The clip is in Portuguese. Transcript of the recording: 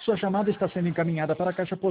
Sua chamada está sendo encaminhada para a caixa postal